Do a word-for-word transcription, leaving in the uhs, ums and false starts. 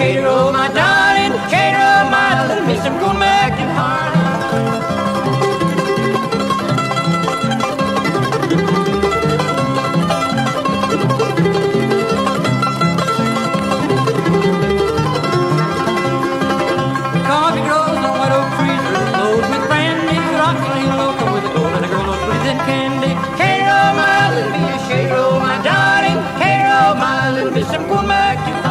Cairo, my darling, Cairo, my little miss, I'm going back to Harlem. Coffee grows on white oak trees, loaded with brandy, rocking loco with a golden girl who's breathing candy. Cairo, my little miss, Cairo, my darling, Cairo, my little miss, I'm going back to Harlem.